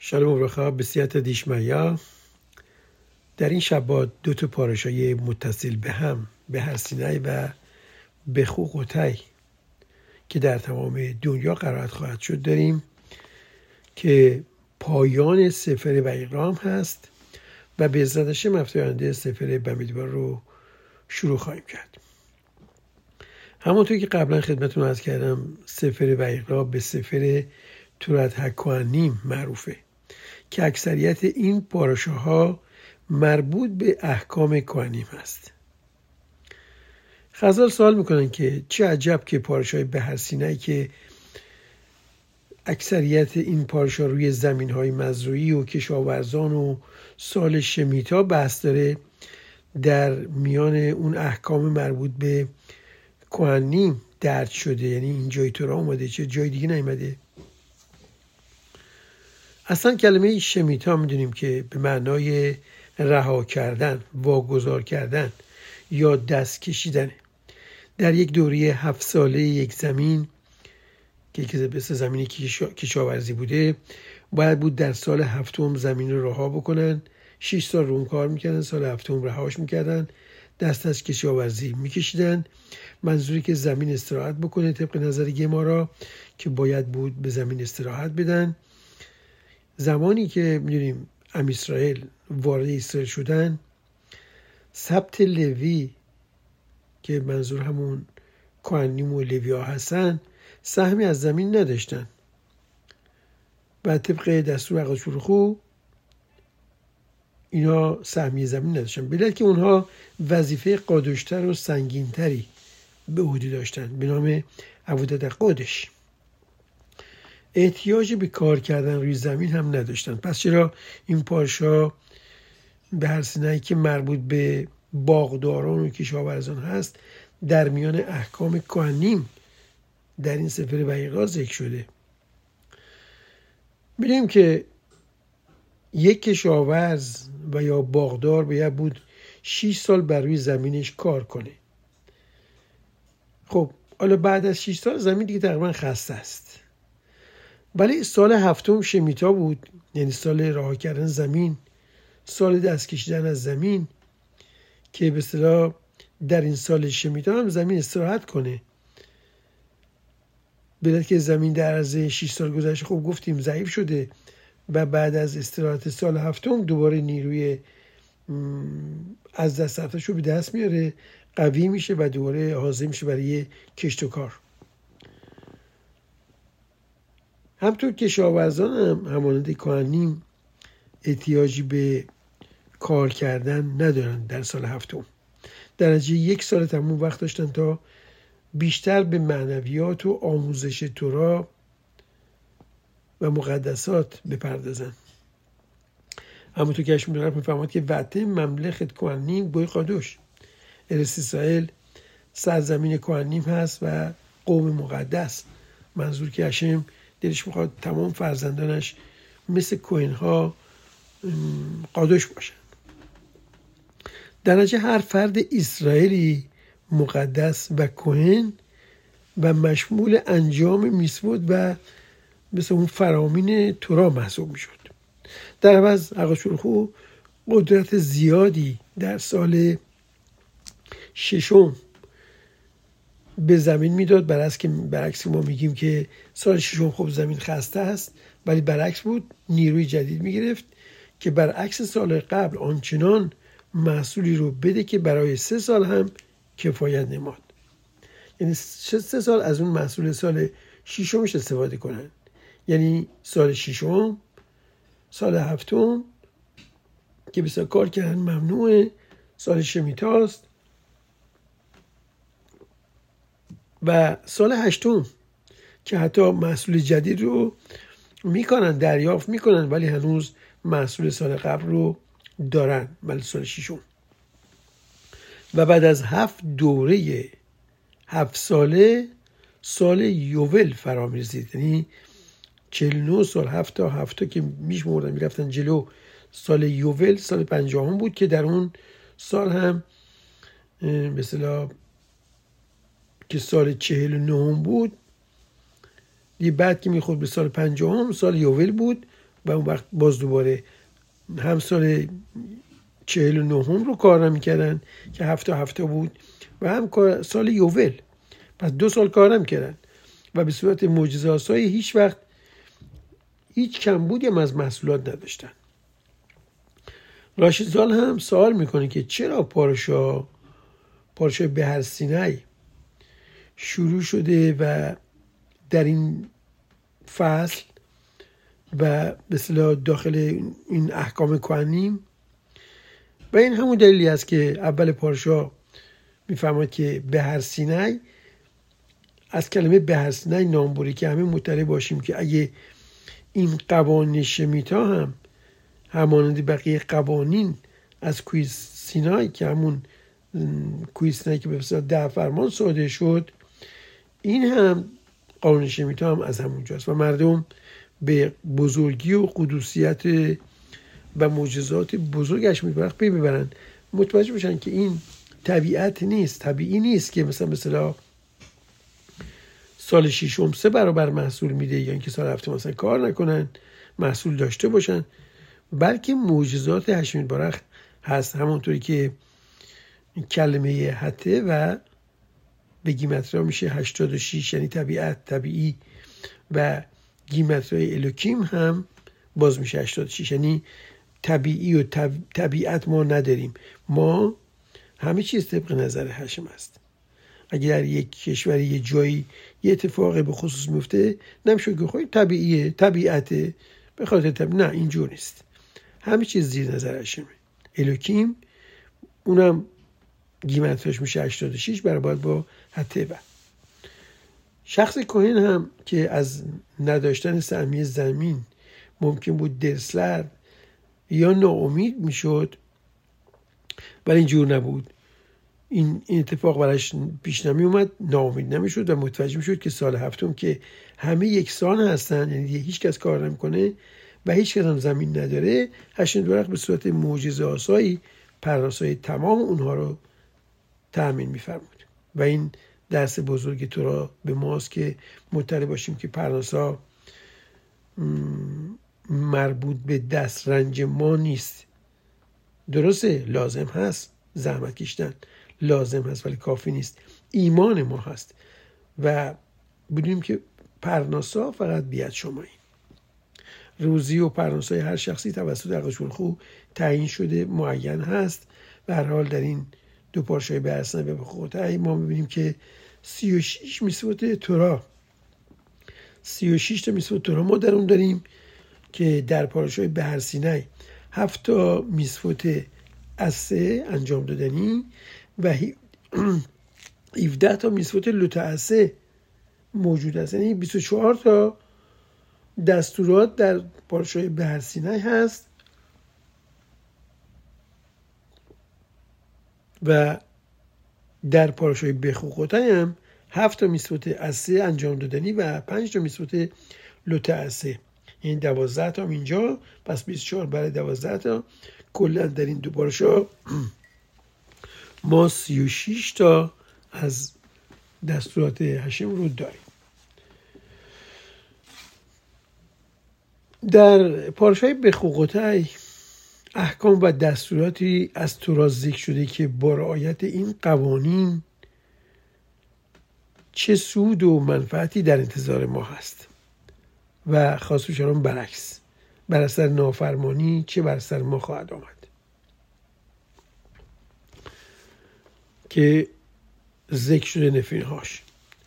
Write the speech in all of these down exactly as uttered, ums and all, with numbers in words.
شالوم و برخا بسیات دیشمیا. در این شبات دو تا پاراشای متصل به هم به هر سینه و به خوق و تی که در تمام دنیا قرائت خواهد شد داریم که پایان سفر ویقام هست و به عزت هفته آینده سفر بمیدوار رو شروع خواهیم کرد. همونطور که قبلا خدمتتون عرض کردم سفر ویقام به سفر تورات هکوانیم معروفه که اکثریت این پاراشاها مربوط به احکام کهنیم هست. خزال سوال میکنن که چه عجب که پاراشای بحر سینایی که اکثریت این پاراشا روی زمینهای مزروعی و کشاورزان و سال شمیتا بحث داره، در میان اون احکام مربوط به کهنیم درد شده، یعنی این جای تورا اومده چه جای دیگه نیامده. اصلا کلمه شمیتا میدونیم که به معنای رها کردن، واگذار کردن یا دست کشیدن. در یک دوره هفت ساله یک زمین که که به زمینی کشاورزی بوده باید بود در سال هفتم زمین رو رها بکنن. شش سال رو اون کار میکردن، سال هفتم رهاش میکردن، دست از کشاورزی میکشیدن. منظوری که زمین استراحت بکنه طبق نظر گمارا که باید بود به زمین استراحت بدن. زمانی که میدونیم ام اسرائیل وارد اسرائیل شدن، سبت لوی که منظور همون کهنیم و لوی ها هستن سهمی از زمین نداشتن و طبق دستور حضرت شلوخو اینا سهمی زمین نداشتن، بلکه که اونها وظیفه قادشتر و سنگینتری به عهده داشتن به نام عبودت قادش. احتیاجی به کار کردن روی زمین هم نداشتن. پس چرا این پارشا به هر سینه‌ای که مربوط به باغداران و کشاورزان هست در میان احکام کهنیم در این سفر ویقا ذکر شده؟ می‌بینیم که یک کشاورز و یا باغدار باید بود شش سال بر روی زمینش کار کنه. خب حالا بعد از شش سال زمین دیگه تقریبا خسته است، ولی سال هفتم شمیتا بود، یعنی سال رها کردن زمین، سال دست کشیدن از زمین که به اصطلاح در این سال شمیتا هم زمین استراحت کنه. بلکه که زمین در عرض شش سال گذشته خب گفتیم ضعیف شده و بعد از استراحت سال هفتم دوباره نیروی از دست رفته‌شو به دست میاره، قوی میشه و دوباره حاضر میشه برای کشت و کار. همطور کشاورزان هم همانند کهنیم احتیاجی به کار کردن ندارن در سال هفتم. در نتیجه یک سال تمام وقت داشتن تا بیشتر به معنویات و آموزش تورا و مقدسات بپردازن. همونطور که اشون دارم میفهمد که وقتی مملکت کهنیم بوی قادوش، ارس اسرائیل سرزمین کهنیم هست و قوم مقدس. منظور که اشم دلش میخواد تمام فرزندانش مثل کوهنها قادوش باشن. در نتیجه هر فرد اسرائیلی مقدس و کوهن و مشمول انجام میثوات و مثل اون فرامین تورا محسوب میشد. در عوض حضرت شلوخو قدرت زیادی در سال ششم به زمین میداد، برعکس که برعکس ما میگیم که سال ششم خب زمین خسته است، ولی برعکس بود، نیروی جدید میگرفت که برعکس سال قبل آنچنان محصولی رو بده که برای سه سال هم کفایت نماد. یعنی سه سال از اون محصول سال ششمش استفاده کنن، یعنی سال ششم، سال هفتم که بسیار کار کردن ممنوعه، سال شمیتاست و سال هشتم که حتی محصول جدید رو میکنن، دریافت میکنن، ولی هنوز محصول سال قبل رو دارن، ولی سال ششم. و بعد از هفت دوره هفت ساله سال یوول فرا میرسید، یعنی چهل و نه سال، هفت تا هفت که میشمردن میرفتن جلو. سال یوول سال پنجاهم بود که در اون سال هم مثلا که سال چهل و نه بود، دیگه بعد که میخورد به سال پنجاهم سال یوول بود و اون وقت باز دوباره هم سال چهل و نهم رو کار نمی‌کردن که هفته هفته بود و هم سال یوول، پس دو سال کار نمی‌کردن و به صورت معجزه‌آسایی هیچ وقت هیچ کمبودی هم از محصولات نداشتن. راشد زال هم سوال میکنه که چرا پارشا پارشای بحر سینای شروع شده و در این فصل و به اصطلاح داخل این احکام کهنیم، و این همون دلیلی است که اول پارشا میفهمد که بحر سینای از کلمه بحر سینای نام بری که همه مطلع باشیم که اگه این قوانین شمیتا هم همانند بقیه قوانین از کوه سینای که همون کوه سینای که به اصطلاح ده فرمان صادر شد، این هم قانون شمیتا هم از همونجاست و مردم به بزرگی و قدوسیت و معجزات بزرگش میبرن پی ببرن، متوجه بشن که این طبیعت نیست، طبیعی نیست که مثلا مثلا سال ششم سه برابر محصول میده یا اینکه سال هفته مثلا کار نکنن محصول داشته باشن، بلکه معجزات هشتمین بارخ هست. همونطوری که کلمه حته و به گیمتریا میشه هشتاد و شش، یعنی طبیعت طبیعی، و گیمترای الوکیم هم باز میشه هشتاد و شش، یعنی طبیعی و طب... طبیعت ما نداریم، ما همه چیز طبق نظر هشم است. اگر در یک کشوری یه جایی یه اتفاقی به خصوص میفته نمیشه که خواهی طبیعیه طبیعته به خاطر طبیعت، نه اینجور نیست، همه چیز زیر نظر هشمه. الوکیم اونم گیمتراش میشه هشتاد و شش برابر با حته. با شخص کهن هم که از نداشتن سهمیه زمین ممکن بود درسلر یا ناامید میشد، ولی اینجور نبود. این اتفاق براش پیش نمی اومد، ناامید نمیشد و متوجه میشد که سال هفتم که همه یکسان هستن، یعنی هیچ کس کار نمیکنه و هیچ کس هم زمین نداره، هشتمین بارخ به صورت معجزه آسایی پرناسای تمام اونها رو تأمین میفرمود. و این درس بزرگ تورا به ماست که مطلع باشیم که پرناسا مربوط به دسترنج ما نیست. درسته لازم هست زحمت کشیدن، لازم هست، ولی کافی نیست. ایمان ما هست و بدونیم که پرناسا فقط بیاد شمایی. روزی و پرناسای هر شخصی توسط اقدس‌الخو تعیین شده، معین هست. به هر حال در این دو پارچه بحر سینای و بخوغوتای ما میبینیم که سی و شش میسوت تورا سی و شش تا میسوت تورا ما در اون داریم که در پارچه بحر سینای هفت تا میسوت عصه انجام دادنی و هفده تا میسوت لوتعصه موجود است، یعنی بیست و چهار تا دستورات در پارچه بحر سینای هست و در پارچه بخوغوتای هم هفت تا میسوت عصه انجام دادنی و پنج تا میسوت لوتعصه، یعنی دوازده تا اینجا، پس بیست و چهار برای دوازده تا، کلا در این دو پارچه ما سی و شش تا از دستورات هشم رو داریم. در پارچه بخوغوتای احکام و دستوراتی از تورا ذکر شده که با رعایت این قوانین چه سود و منفعتی در انتظار ما هست و خاص بشارم برعکس، بر اثر نافرمانی چه بر اثر ما خواهد آمد که ذکر شده نفرینهاش.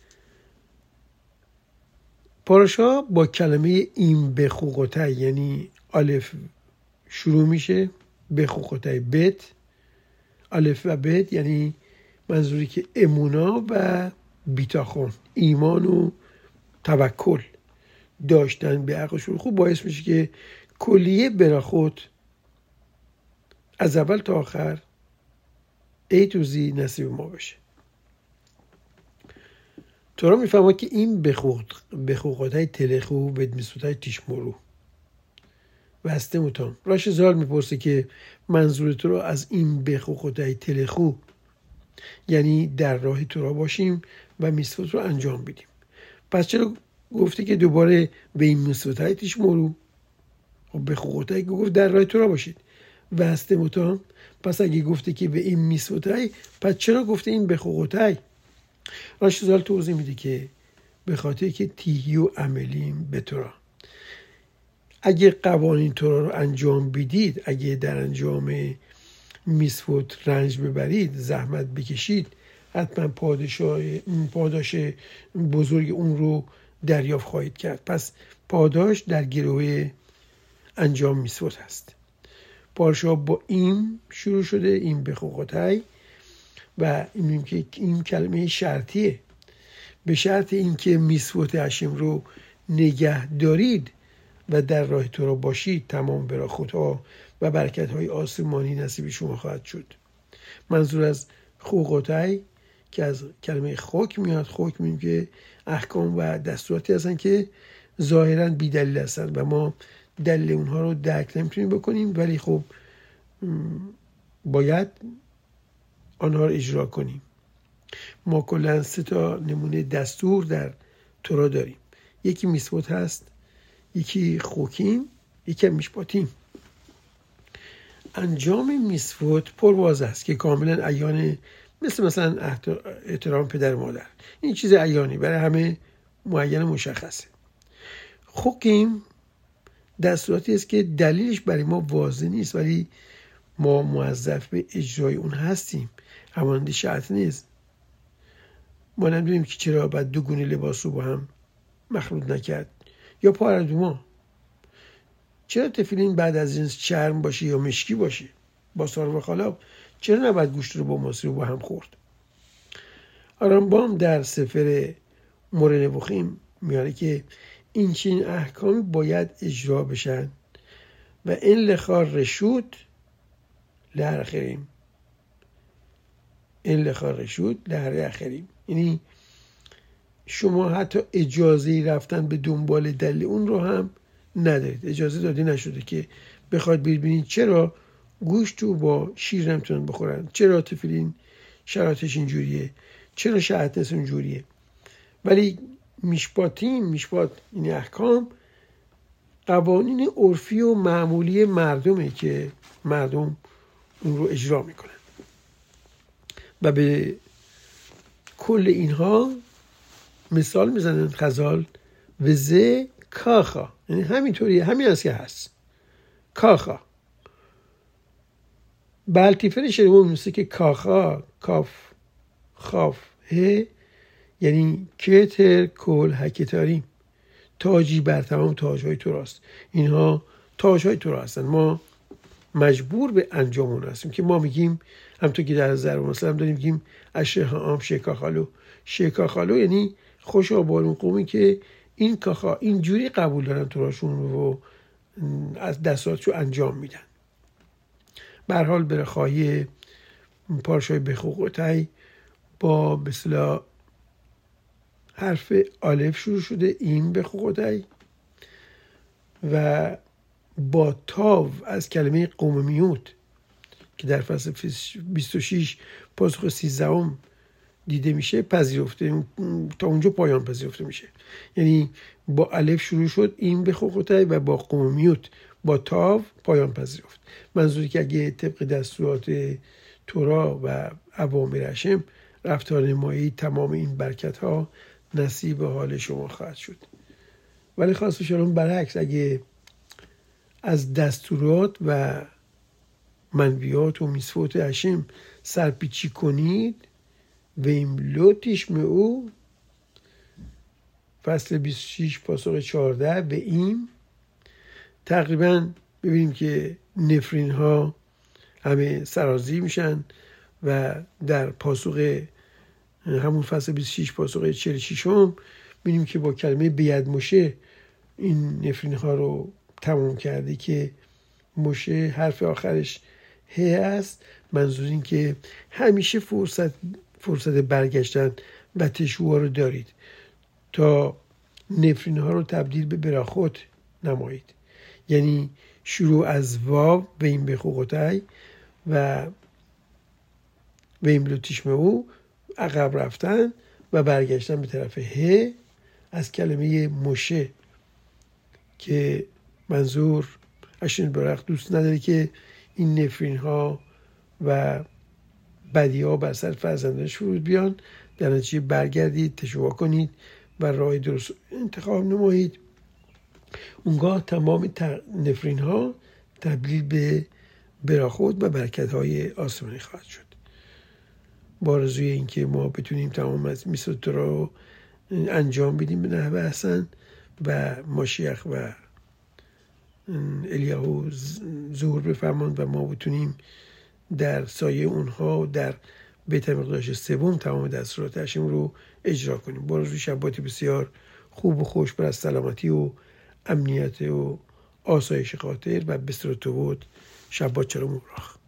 پاراشا با کلمه این بخوغوتای یعنی الف شروع میشه، بخوغوتای بت، الف و بت یعنی منظوری که امونا و بیتاخون، ایمان و توکل داشتن به اقدس‌الخو باعث میشه که کلیه براخوت از اول تا آخر ای تو زی نصیب ما بشه. تورا میفهمد که این بخوغوتای تلخو به میسوتای تیشمورو و هسته متام. راش زال میپرسه که منظور تورا از این بخوغوتای تلخو یعنی در راه تورا باشیم و میسوت رو انجام بدیم. پس چرا گفته که دوباره به این میسوتای تیشمورو؟ خب بخوغوتای گفت در راه تورا باشید و هستموتام، پس اگه گفته که به این میسوتای، پس چرا گفته این بخوغوتای؟ راشیزال توضیح میده که به خاطر که تیهی و عملیم به تورا، اگه قوانین تورا رو انجام بدید، اگه در انجام میسوت رنج ببرید، زحمت بکشید، حتما پاداش بزرگ اون رو دریافت خواهید کرد. پس پاداش در گروه انجام میسوت هست. پارشا با این شروع شده، این بخوغوتای، و این که این کلمه شرطیه، به شرط اینکه میسوت هشم رو نگه دارید و در راه تورا باشید، تمام براخوت‌ها و برکت‌های آسمانی نصیب شما خواهد شد. منظور از خوغوتای که از کلمه خوک میاد. خوک میگیم که احکام و دستوراتی هستن که ظاهراً بی دلیل هستن و ما دلیل اونها رو درک نمیتونیم بکنیم، ولی خب باید آنها رو اجرا کنیم. ما کلاً سه تا نمونه دستور در تورا داریم. یکی میسوت هست، یکی خوکیم، یکی میشپاتیم. انجام میسوت پرواز است که کاملا عیانه، مثل مثلا احترام پدر مادر. این چیز عیانی برای همه معین مشخصه. خوکیم دستوراتی است که دلیلش برای ما واضح نیست، ولی ما موظف به اجرای اون هستیم. همانند شرط نیست. ما نمیدونیم که چرا باید دو گونه لباس رو با هم مخلوط نکرد، یا پاردوما چرا تفیلین بعد از جنس چرم باشه یا مشکی باشه. با سارو و خالاب چرا نباید گوشت رو با ماسی رو با هم خورد. آرامبام در سفر مورد نبوخیم میاره که این چین احکامی باید اجرا بشن و این لخار رشود لهر اخریم، این لخار رشود لهر اخریم، یعنی شما حتی اجازه رفتن به دنبال دلیل اون رو هم ندارید. اجازه داده نشده که بخواید ببینید چرا گوشت رو با شیر نمیتونن بخورن، چرا تفیلین شرایطش اینجوریه، چرا شرایطش اینجوریه. ولی میشپاتیم، میشپات این احکام قوانین عرفی و معمولی مردمه که مردم اون رو اجرا میکنن و به کل اینها مثال میزنن خزال وزه کاخا، یعنی همینطوریه، همین است که هست. کاخا بلتیفر شریمون میسته که کاخا کاف خاف ه، یعنی کتر کل حکتاری، تاجی بر تمام تاجهای توراست. اینها تاجهای تورا هستن، ما مجبور به انجام اون هستیم که ما میگیم، همونطور که در ضرب مثلا داریم میگیم اشهه عام شکاخالو. شکاخالو یعنی خوش آبارون قومی که این کاخا اینجوری قبول دارن توراشون رو از دستاتشو انجام میدن. به هر حال برخواهی پارشای بخوغوتای با بسلا حرف الف شروع شده، این بخوغوتای، و با تاو از کلمه قوممیوت که در فصل بیست و شش پاسخ سیزدهم دیده میشه پذیرفته، تا اونجا پایان پذیرفته میشه. یعنی با الف شروع شد این بخوغوتای و با قوممیوت با تاو پایان پذیرفت. منظوری که اگه طبق دستورات تورا و اوامر هشم رفتار نمایی، تمام این برکت ها نصیب حال شما خواهد شد. ولی خاص شلون برعکس، اگه از دستورات و منویات و میسوت هشم سرپیچی کنید و این لوتیش می او، فصل بیست و شش پاسخ چهارده به این تقریبا ببینیم که نفرین ها همه سرازی میشن و در پاسخ همون فصل بیست و شش پاسخ چهل و شش هم ببینیم که با کلمه بید مشه این نفرین ها رو تمام کرده که مشه حرف آخرش ه است. منظور این که همیشه فرصت فرصت برگشتن و تشوها رو دارید تا نفرین ها رو تبدیل به براخوت نمایید. یعنی شروع از واو به این بخوغوتای و به این لوتیشمه او عقب رفتن و برگشتن به طرف ه از کلمه مشه که منظور اشون برق دوست نداره که این نفرین ها و بدی ها بر سر فرزندانش فرود بیان. در نتیجه برگردید، تشویق کنید و راه درست انتخاب نمایید. اونگاه تمام نفرین ها تبدیل به براخود و برکت های آسمانی خواهد شد. با آرزوی اینکه ما بتونیم تمام از میثود رو انجام بدیم به نحو حسن و ماشیخ و الیاهو ظهور بفرمایند و ما بتونیم در سایه اونها در بیت مقداش سوم تمام دستورات هشم رو اجرا کنیم. با آرزوی شباتی بسیار خوب و خوش پر از سلامتی و امنیت و آسایش خاطر و بسر و بود. شبات چرا مبارک.